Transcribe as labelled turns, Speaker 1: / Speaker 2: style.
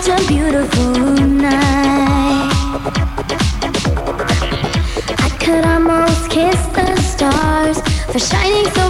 Speaker 1: a beautiful night. I could almost kiss the stars for shining so